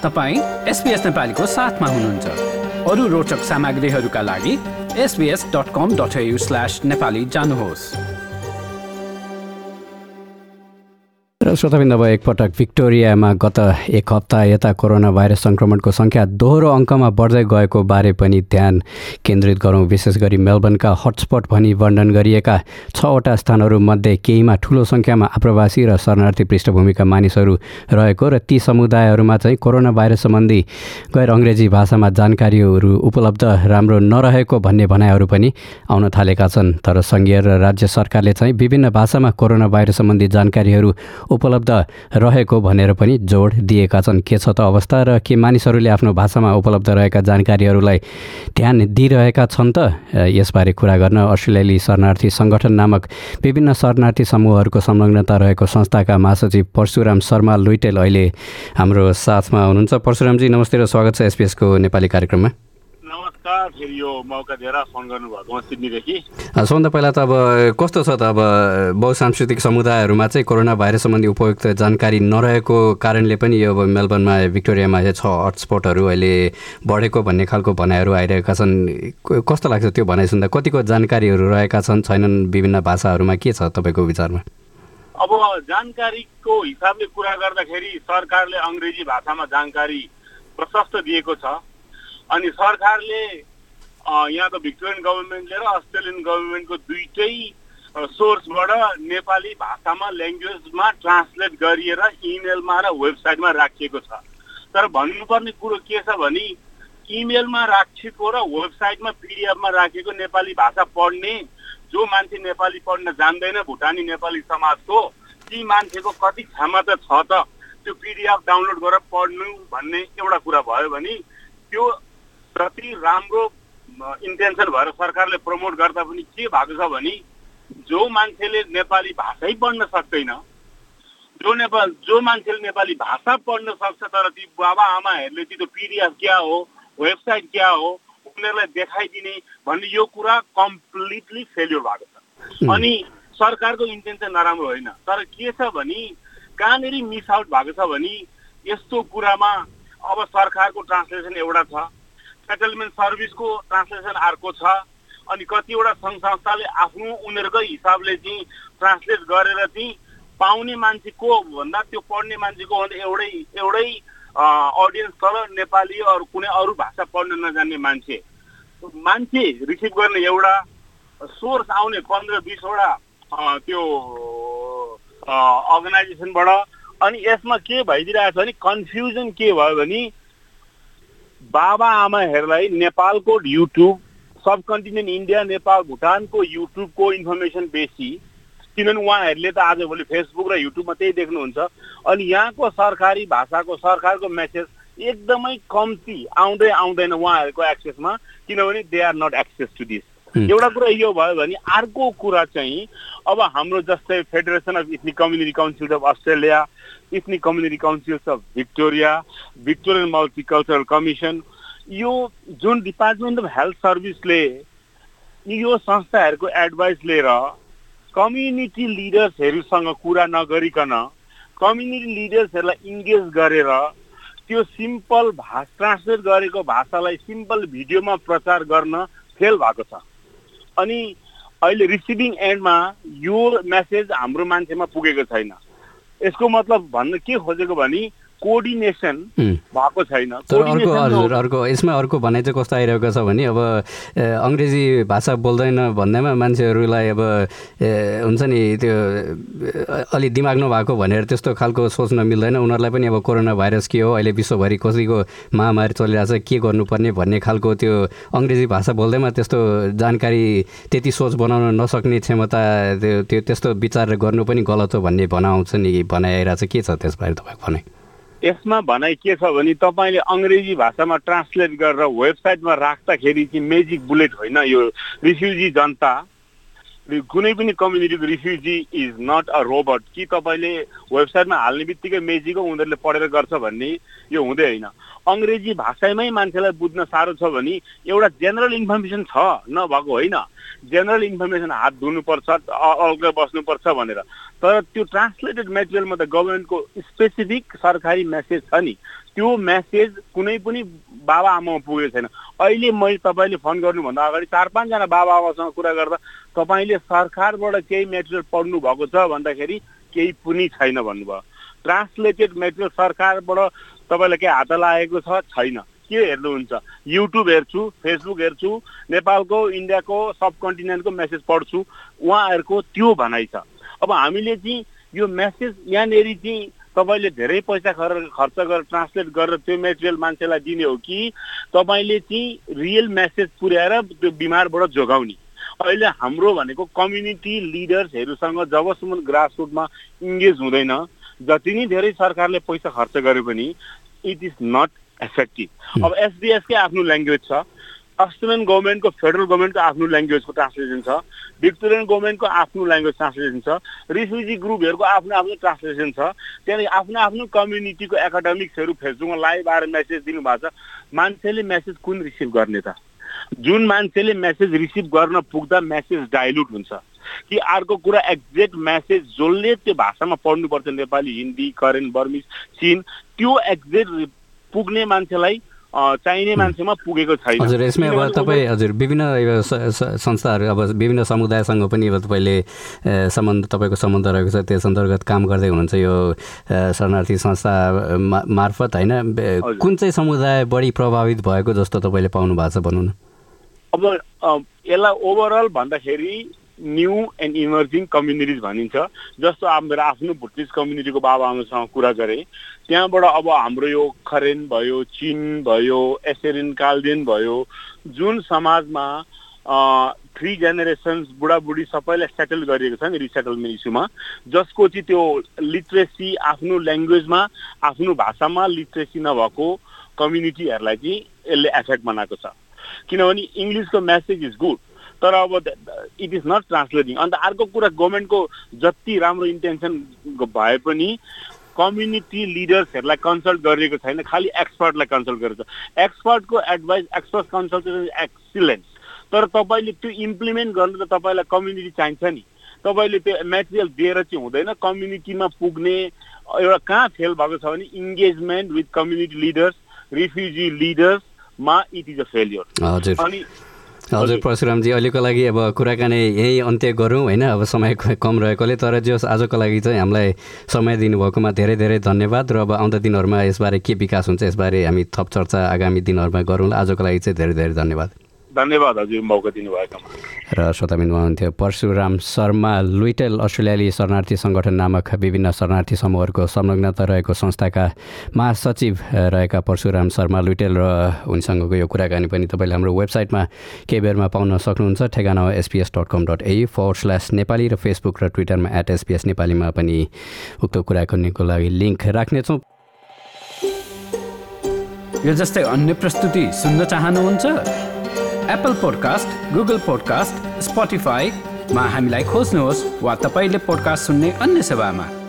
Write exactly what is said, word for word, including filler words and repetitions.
तपाईं एसबीएस नेपालीको साथमा हुनुहुन्छ। अरू रोचक सामग्रीहरूका लागि S B S dot com dot A U slash Nepali जानुहोस्। र श्रोताबिन्द, अब एकपटक भिक्टोरियामा गत एक हप्ता यता कोरोना भाइरस सङ्क्रमणको सङ्ख्या दोहोरो अङ्कमा बढ्दै गएको बारे पनि ध्यान केन्द्रित गरौँ। विशेष गरी मेलबर्नका हटस्पट भनी वर्णन गरिएका छवटा स्थानहरूमध्ये केहीमा ठुलो सङ्ख्यामा आप्रवासी र शरणार्थी पृष्ठभूमिका मानिसहरू रहेको र ती समुदायहरूमा चाहिँ कोरोना भाइरस सम्बन्धी गैर अङ्ग्रेजी भाषामा जानकारीहरू उपलब्ध राम्रो नरहेको भन्ने भनाइहरू पनि आउन थालेका छन्। तर सङ्घीय र राज्य सरकारले चाहिँ विभिन्न भाषामा कोरोना भाइरस सम्बन्धी जानकारीहरू उपलब्ध रहेको भनेर पनि जोड दिएका छन्। के छ त अवस्था र के मानिसहरूले आफ्नो भाषामा उपलब्ध रहेका जानकारीहरूलाई ध्यान दिइरहेका छन् त? यसबारे कुरा गर्न अस्ट्रेलियाली शरणार्थी सङ्गठन नामक विभिन्न शरणार्थी समूहहरूको संलग्नता रहेको संस्थाका महासचिव परशुराम शर्मा लुइटेल अहिले हाम्रो साथमा हुनुहुन्छ। परशुरामजी नमस्ते र स्वागत छ एसपीएसको नेपाली कार्यक्रममा। नमस्कार, फेरि यो मौका दिएर फोन गर्नुभएको सिडनीदेखि। सबभन्दा पहिला त अब कस्तो छ त अब बहुसांस्कृतिक समुदायहरूमा चाहिँ कोरोना भाइरस सम्बन्धी उपयुक्त जानकारी नरहेको कारणले पनि यो अब मेलबर्नमा भिक्टोरियामा छ हटस्पटहरू अहिले बढेको भन्ने खालको भनाइहरू आइरहेका छन्। कस्तो लाग्छ त्यो भनाइ सुन्दा? कतिको जानकारीहरू रहेका छन् छैनन् विभिन्न भाषाहरूमा? के छ तपाईँको विचारमा? अब जानकारीको हिसाबले कुरा गर्दाखेरि सरकारले अङ्ग्रेजी भाषामा जानकारी प्रशस्त दिएको छ। अनि सरकारले यहाँको भिक्टोरियन गभर्मेन्टले र अस्ट्रेलियन गभर्मेन्टको दुईटै सोर्सबाट नेपाली भाषामा ल्याङ्ग्वेजमा ट्रान्सलेट गरिएर इमेलमा र वेबसाइटमा राखिएको छ। तर भन्नुपर्ने कुरो के छ भने इमेलमा राखिएको र वेबसाइटमा पिडिएफमा राखेको नेपाली भाषा पढ्ने जो मान्छे नेपाली पढ्न जान्दैन भुटानी नेपाली समाजको, ती मान्छेको कति क्षमता छ त त्यो पिडिएफ डाउनलोड गरेर पढ्नु भन्ने एउटा कुरा भयो भने त्यो प्रति राम्रो इन्टेन्सन भएर सरकारले प्रमोट गर्दा पनि के भएको छ भने जो मान्छेले नेपाली भाषै पढ्न सक्दैन, जो नेपाल जो मान्छेले नेपाली भाषा पढ्न सक्छ तर ती बाबा आमाहरूले ती त्यो पिडिएफ क्या हो, वेबसाइट क्या हो उनीहरूलाई देखाइदिने भन्ने यो कुरा कम्प्लिटली फेल्युर भएको छ। अनि सरकारको इन्टेन्सन नराम्रो होइन, तर के छ भने कहाँनिर मिस आउट भएको छ भने यस्तो कुरामा अब सरकारको ट्रान्सलेसन एउटा छ, सेटलमेन्ट सर्भिसको ट्रान्सलेसन अर्को छ, अनि कतिवटा सङ्घ संस्थाले आफ्नो उनीहरूकै हिसाबले चाहिँ ट्रान्सलेट गरेर चाहिँ पाउने मान्छे को भन्दा त्यो पढ्ने मान्छेको भन्दा एउटै एउटै अडियन्स तर नेपाली अरू कुनै अरू भाषा पढ्न नजान्ने मान्छे मान्छे रिसिभ गर्ने एउटा सोर्स आउने पन्ध्र बिसवटा त्यो अर्गनाइजेसनबाट। अनि यसमा के भइदिरहेको छ भने कन्फ्युजन के भयो भने बाबा आमाहरूलाई नेपालको YouTube, subcontinent India Nepal भुटानको युट्युबको इन्फर्मेसन बेसी, किनभने उहाँहरूले त आजभोलि फेसबुक र युट्युबमा त्यही देख्नुहुन्छ। अनि यहाँको सरकारी भाषाको सरकारको मेसेज एकदमै कम्ती आउँदै आउँदैन उहाँहरूको एक्सेसमा, किनभने they are not access to this. एउटा कुरा यो भयो भने अर्को कुरा चाहिँ अब हाम्रो जस्तै federation of ethnic community councils of Australia, ethnic community councils of Victoria, Victorian multicultural commission, यो जुन डिपार्टमेन्ट अफ हेल्थ सर्भिसले यो संस्थाहरूको एडभाइस लिएर कम्युनिटी लिडर्सहरूसँग कुरा नगरिकन कम्युनिटी लिडर्सहरूलाई इन्गेज गरेर त्यो सिम्पल भाषा ट्रान्सलेट गरेको भाषालाई सिम्पल भिडियोमा प्रचार गर्न फेल भएको छ। अनि अहिले रिसिभिङ एन्डमा यो मेसेज हाम्रो मान्छेमा पुगेको छैन। यसको मतलब भन्न के खोजेको भने कोअर्डिनेसन भएको छैन। तर अर्को हजुर अर्को यसमा अर्को भनाइ चाहिँ कस्तो आइरहेको छ भने अब अङ्ग्रेजी भाषा बोल्दैन भन्दैमा मान्छेहरूलाई अब हुन्छ नि त्यो अलि दिमाग नभएको भनेर त्यस्तो खालको सोच्न मिल्दैन। उनीहरूलाई पनि अब कोरोना भाइरस के हो, अहिले विश्वभरि कसैको महामारी चलिरहेछ, के गर्नुपर्ने भन्ने खालको त्यो अङ्ग्रेजी भाषा बोल्दैमा त्यस्तो जानकारी त्यति सोच बनाउन नसक्ने क्षमता त्यो त्यो त्यस्तो विचार गर्नु पनि गलत हो भन्ने भनाउँछ नि, भनाइ आइरहेको छ। के छ त्यसबारे तपाईँको भनाइ? यसमा भनाइ के छ भने तपाईँले अङ्ग्रेजी भाषामा ट्रान्सलेट गरेर वेबसाइटमा राख्दाखेरि चाहिँ मेजिक बुलेट होइन। यो रिफ्युजी जनता, कुनै पनि कम्युनिटीको refugee is not a robot कि तपाईँले वेबसाइटमा हाल्ने बित्तिकै मेजिक हो उनीहरूले पढेर गर्छ भन्ने यो हुँदै होइन। अङ्ग्रेजी भाषामै मान्छेलाई बुझ्न साह्रो छ भने एउटा जेनरल इन्फर्मेसन छ, नभएको होइन। जेनरल इन्फर्मेसन हात धुनुपर्छ, अलग्गै बस्नुपर्छ भनेर, तर त्यो ट्रान्सलेटेड मेटेरियलमा त गभर्मेन्टको स्पेसिफिक सरकारी मेसेज छ नि, त्यो मेसेज कुनै पनि बाबा आमामा पुगेको छैन। अहिले मैले तपाईँले फोन गर्नुभन्दा अगाडि चार पाँचजना बाबा आमासँग कुरा गर्दा तपाईँले सरकारबाट केही मेटेरियल पढ्नु भएको छ भन्दाखेरि केही पनि छैन भन्नुभयो। ट्रान्सलेटेड मेटेरियल सरकारबाट तपाईँलाई केही हात लागेको छ छैन। के हेर्नुहुन्छ? युट्युब हेर्छु, फेसबुक हेर्छु, नेपालको इन्डियाको सब कन्टिनेन्टको मेसेज पढ्छु, उहाँहरूको त्यो भनाइ छ। अब हामीले चाहिँ यो मेसेज यहाँनिर चाहिँ तपाईँले धेरै पैसा खर्च खर्च गरेर ट्रान्सलेट गरेर त्यो मेटेरियल मान्छेलाई दिने हो कि तपाईँले चाहिँ रियल मेसेज पुर्याएर त्यो बिमारबाट जोगाउने? अहिले हाम्रो भनेको कम्युनिटी लिडर्सहरूसँग जबसम्म ग्रासरुटमा इङ्गेज हुँदैन, जति नै धेरै सरकारले पैसा खर्च गरे पनि इट इज नट इफेक्टिभ। अब एसडिएसकै आफ्नो ल्याङ्ग्वेज छ, अस्ट्रेलियन गभर्मेन्टको फेडरल गभर्मेन्टको आफ्नो ल्याङ्ग्वेजको ट्रान्सलेसन छ, भिक्टोरियन गभर्मेन्टको आफ्नो ल्याङ्ग्वेज ट्रान्सलेसन छ, रिफ्युजी ग्रुपहरूको आफ्नो आफ्नो ट्रान्सलेसन छ। त्यहाँदेखि आफ्नो आफ्नो कम्युनिटीको एकाडेमिक्सहरू फेसबुकमा लाइभ आएर मेसेज दिनुभएको छ। मान्छेले मेसेज कुन रिसिभ गर्ने त? जुन मान्छेले मेसेज रिसिभ गर्न पुग्दा मेसेज डाइल्युट हुन्छ कि अर्को कुरा एक्ज्याक्ट मेसेज जसले त्यो भाषामा पढ्नुपर्छ, नेपाली, हिन्दी, करेन, बर्मिज, चीन, त्यो एक्ज्याक्ट पुग्ने मान्छेलाई चाहिने मान्छेमा पुगेको छैन। हजुर, यसमा अब तपाईँ हजुर विभिन्न संस्थाहरू, अब विभिन्न समुदायसँग पनि अब तपाईँले सम्बन्ध तपाईँको सम्बन्ध रहेको छ, त्यस अन्तर्गत काम गर्दै हुनुहुन्छ यो शरणार्थी संस्था मार्फत होइन? कुन चाहिँ समुदाय बढी प्रभावित भएको जस्तो तपाईँले पाउनु भएको छ भनौँ न? अब यसलाई ओभरअल भन्दाखेरि न्यू एन्ड इमर्जिङ कम्युनिटिज भनिन्छ। जस्तो मेरो आफ्नो भुटिज कम्युनिटीको बाबा आमासँग कुरा गरेँ, त्यहाँबाट अब हाम्रो यो खरेन भयो, चिन भयो, एसेरिन काल्देन भयो, जुन समाजमा थ्री जेनेरेसन्स बुढाबुढी सबैलाई सेटल गरिएको छ नि रिसेटलमेन्ट इस्युमा, जसको चाहिँ त्यो लिट्रेसी आफ्नो ल्याङ्ग्वेजमा आफ्नो भाषामा लिट्रेसी नभएको कम्युनिटीहरूलाई चाहिँ यसले एफेक्ट बनाएको छ। किनभने इङ्ग्लिसको मेसेज इज गुड, तर अब इट इज नट ट्रान्सलेटिङ। अन्त अर्को कुरा, गभर्मेन्टको जति राम्रो इन्टेन्सन भए पनि कम्युनिटी लिडर्सहरूलाई कन्सल्ट गरिएको छैन, खालि एक्सपर्टलाई कन्सल्ट गरेको छ। एक्सपर्टको एडभाइस, एक्सपर्ट कन्सल्टेसन एक्सिलेन्स, तर तपाईँले त्यो इम्प्लिमेन्ट गर्नु त तपाईँलाई कम्युनिटी चाहिन्छ नि। तपाईँले त्यो मेटेरियल दिएर चाहिँ हुँदैन। कम्युनिटीमा पुग्ने एउटा कहाँ फेल भएको छ भने engagement with community leaders, refugee लिडर्समा इट इज अ फेलियर। अनि हजुर परशुरामजी, अहिलेको लागि अब कुराकानी यही अन्त्य गरौँ होइन? अब समय कम रहेकोले, तर जो आजको लागि चाहिँ हामीलाई समय दिनुभएकोमा धेरै धेरै धन्यवाद। र अब आउँदो दिनहरूमा यसबारे के विकास हुन्छ यसबारे हामी थप चर्चा आगामी दिनहरूमा गरौँला। आजको लागि चाहिँ धेरै धेरै धन्यवाद। धन्यवाद हजुर मौका दिनुभएकोमा। र श्रोताबिन्दु हुनुहुन्थ्यो परशुराम शर्मा, लुइटेल अस्ट्रेलियाली शरणार्थी सङ्गठन नामक विभिन्न शरणार्थी समूहहरूको संलग्नता रहेको संस्थाका महासचिव रहेका परशुराम शर्मा लुइटेल, र उनीसँगको यो कुराकानी पनि तपाईँले हाम्रो वेबसाइटमा केही बेरमा पाउन सक्नुहुन्छ। ठेगाना हो SBS dot com dot AU forward slash Nepali, र फेसबुक र ट्विटरमा एट एसपिएस नेपालीमा पनि उक्त कुराकानीको लागि लिङ्क राख्नेछौँ। यो जस्तै अन्य प्रस्तुति सुन्न चाहनुहुन्छ? एप्पल पोडकास्ट, गुगल पोडकास्ट, स्पोटिफाईमा हामीलाई खोज्नुहोस् वा तपाईँले पोडकास्ट सुन्ने अन्य सेवामा।